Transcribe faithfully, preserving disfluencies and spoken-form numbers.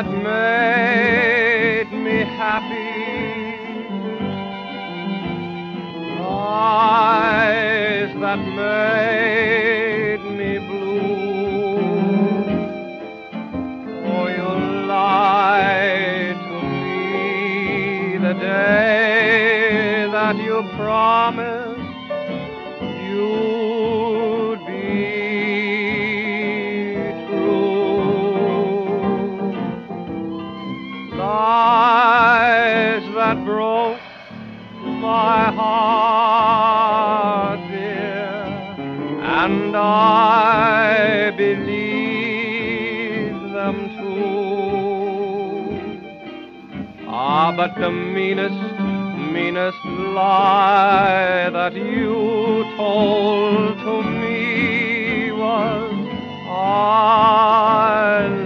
that made me happy, lies that made me blue. Oh, you lied to me the day that you promised you'd be true. Lies that broke my heart, dear, and I believe them too. Ah, but the meanest, meanest lie that you told to me was I